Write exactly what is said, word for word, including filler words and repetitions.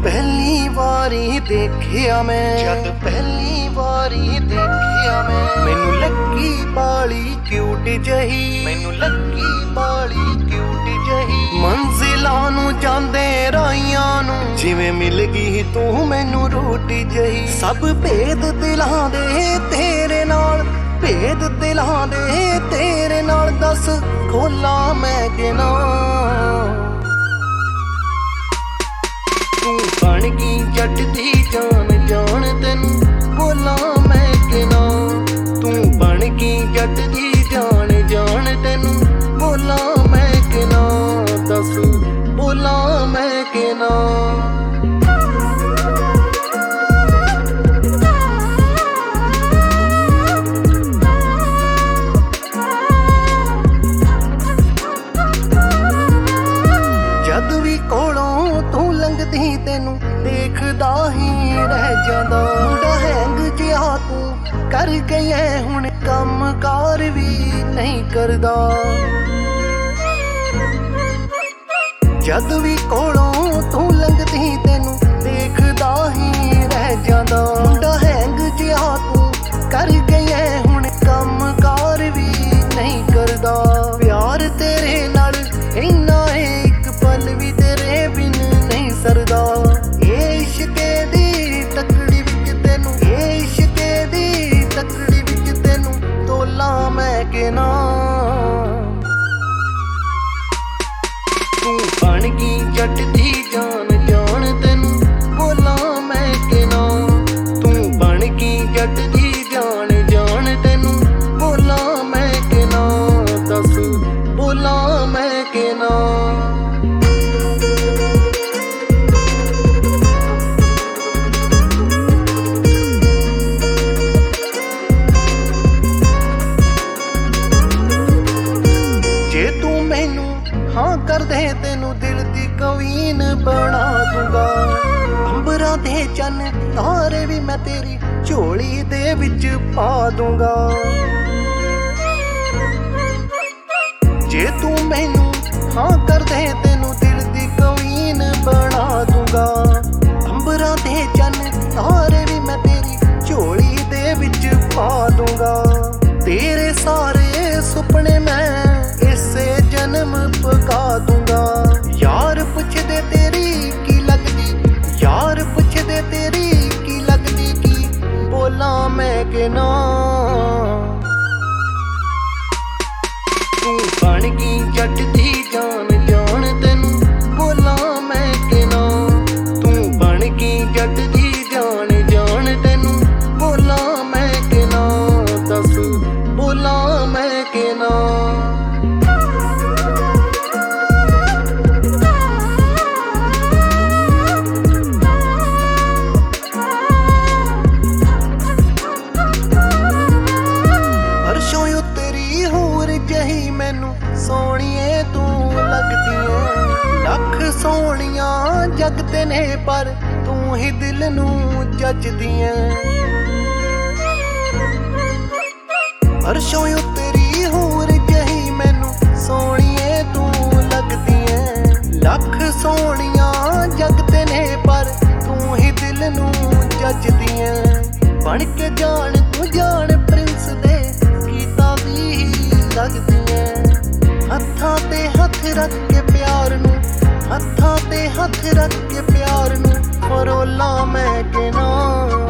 ਪਹਿਲੀ ਵਾਰੀ ਦੇਖਿਆ ਮੈਂ, ਜਦ ਪਹਿਲੀ ਵਾਰੀ ਦੇਖਿਆ ਮੈਂ, ਮੈਨੂੰ ਲੱਗੀ ਬਾਲੀ ਕਿਊਟ ਜਹੀ, ਮੈਨੂੰ ਲੱਗੀ ਬਾਲੀ ਕਿਊਟ ਜਹੀ। ਮੰਜ਼ਿਲਾਂ ਨੂੰ ਜਾਂਦੇ ਰਾਹੀਆਂ ਨੂੰ ਜਿਵੇਂ ਮਿਲ ਗਈ ਤੂੰ ਮੈਨੂੰ ਰੋਟੀ ਜਹੀ। ਸਭ ਭੇਦ ਦਿਲਾਂ ਦੇ ਤੇਰੇ ਨਾਲ, ਭੇਦ ਦਿਲਾਂ ਦੇ ਤੇਰੇ ਨਾਲ, ਦੱਸ ਖੋਲਾਂ ਮੈਂ ਕਿਨਾ। ਤੂੰ ਬਣ ਗਈ ਜੱਟ ਦੀ ਜਾਨ, ਜਾਨ ਤੈਨੂੰ ਬੋਲਾਂ ਮੈਂ ਕਿਨਾ। ਤੂੰ ਬਣ ਗਈ ਜੱਟ ਦੀ ਜਾਨ, ਜਾਨ ਤੈਨੂੰ ਬੋਲਾਂ ਮੈਂ ਕਿਨਾ, ਦੱਸ ਬੋਲਾਂ ਮੈਂ ਕਿਨਾ। ਜਦ ਵੀ ਕੋਲੋਂ ਤੂੰ ਲੰਘਦੀ ਤੈਨੂੰ ਦੇਖਦਾ ਹੀ ਰਹਿ ਜਾਂਦਾ। ਮੁੰਡਾ ਹੈਂਗ ਜਿਹਾ ਤੂੰ ਕਰ ਗਈ ਐ ਹੁਣ, ਕੰਮ ਕਾਰ ਵੀ ਨਹੀਂ ਕਰਦਾ। ਜਦ ਵੀ ਕੋਲੋਂ ਤੂੰ ਲੰਘਦੀ ਤੈਨੂੰ ਦੇਖਦਾ ਹੀ ਰਹਿ ਜਾਂਦਾ। ਮੁੰਡਾ ਹੈਂਗ ਜਿਹਾ ਤੂੰ ਕਰ ਗਈ ਐ ਹੁਣ, ਕੰਮ ਕਾਰ ਵੀ ਨਹੀਂ ਕਰਦਾ। ਪਿਆਰ ਤੇਰੇ ਨਾਲ ਇੰਨਾ ਏ, ਇੱਕ ਪਲ ਵੀ ਤੇਰੇ ਬਿਨ ਨਹੀਂ ਸਰਦਾ। ਇਹ ਇਸ਼ਕੇ ਦੀ ਤਕੜੀ ਵਿੱਚ ਤੈਨੂੰ, ਇਹ ਇਸ਼ਕੇ ਦੀ ਤਕੜੀ ਵਿੱਚ ਤੈਨੂੰ ਤੋਲਾਂ ਮੈਂ ਕਿਨਾ। ਤੂੰ ਬਣ ਗਈ ਜੱਟ ਦੀ ਜਾਨ, ਜਾਨ ਤੈਨੂੰ ਬੋਲਾਂ ਮੈਂ ਕਿਨਾ। ਤੂੰ ਬਣ ਗਈ ਜੱਟ ਦੀ ਜਾਨ, ਜਾਨ ਤੈਨੂੰ ਬੋਲਾਂ ਮੈਂ ਕਿਨਾ, ਦੱਸ ਬੋਲਾਂ ਮੈਂ ਕਿਨਾ। ਜੇ ਤੂੰ ਮੈਨੂੰ ਹਾਂ ਕਰਦੇ ਤੈਨੂੰ ਦਿਲ ਦੀ ਕਵੀਨ ਬਣਾ ਦੂੰਗਾ। ਅੰਬਰਾਂ ਦੇ ਚੰਨ ਤਾਰੇ ਵੀ ਮੈਂ ਤੇਰੀ ਝੋਲੀ ਦੇ ਵਿੱਚ ਪਾ ਦੂੰਗਾ। ਜੇ ਤੂੰ ਮੈਨੂੰ ਹਾਂ ਕਰਦੇ ਤੈਨੂੰ ਦਿਲ ਦੀ ਕਵੀਨ ਬਣਾ ਦੂੰਗਾ। ਅੰਬਰਾਂ ਦੇ ਚੰਨ ਤਾਰੇ ਵੀ ਮੈਂ ਤੇਰੀ ਝੋਲੀ ਦੇ ਵਿੱਚ ਪਾ ਦੂੰਗਾ। ਤੇਰੇ ਸਾਰੇ ਸੁਪਨੇ ਮੈਂ ਇਸੇ ਜਨਮ ਪਕਾ ਦੂੰਗਾ। ਯਾਰ ਪੁੱਛਦੇ ਤੇਰੀ ਕੀ ਲੱਗਦੀ, ਯਾਰ ਪੁੱਛਦੇ ਤੇਰੀ ਕੀ ਲੱਗਦੀ, ਕੀ ਬੋਲਾਂ ਮੈਂ ਕਿਨਾ। ਤੂੰ ਬਣ ਗਈ ਜੱਟ ਦੀ ਜਾਨ, ਜਾਨ ਤੈਨੂੰ ਬੋਲਾਂ ਮੈਂ ਕਿਨਾ। ਤੂੰ ਬਣ ਗਈ ਜੱਟ ਦੀ ਜਾਨ, ਜਾਨ ਤੈਨੂੰ ਬੋਲਾਂ ਮੈਂ ਕਿਨਾ, ਦੱਸ ਬੋਲਾਂ ਮੈਂ ਕਿਨਾ। ਅਰਸ਼ੋਂ ਤੇਰੀ ਹੋਰ ਜਹੀ ਮੈਨੂੰ ਸੋਹਣੀਏ ਤੂੰ ਲੱਗਦੀ ਏ। ਲੱਖ ਸੋਹਣੀਆਂ ਜਗ ਤੇ ਨੇ ਪਰ ਤੂੰ ਹੀ ਦਿਲ ਨੂੰ ਜੱਜਦੀ ਏ। ਅਰਸ਼ੋਂ ਤੇਰੀ ਹੋਰ ਜਹੀ ਮੈਨੂੰ ਸੋਹਣੀਏ ਤੂੰ ਲੱਗਦੀ ਏ। ਲੱਖ ਸੋਹਣੀਆਂ ਜਗ ਤੇ ਨੇ ਪਰ ਤੂੰ ਹੀ ਦਿਲ ਨੂੰ ਜੱਜਦੀ ਏ। ਬਣ ਕੇ ਜਾਣ ਤੂੰ ਜਾਣ ਪ੍ਰਿੰਸ ਦੇ ਗੀਤਾਂ ਦੀ ਲੱਗਦੀ ਏ। ਹੱਥਾਂ ਤੇ ਹੱਥ ਰੱਖ ਕੇ ਪਿਆਰ ਨੂੰ, ਹੱਥਾਂ ਤੇ ਹੱਥ ਰੱਖ ਕੇ ਪਿਆਰ ਨੂੰ ਫਰੋਲਾਂ ਮੈਂ ਕਿਨਾ।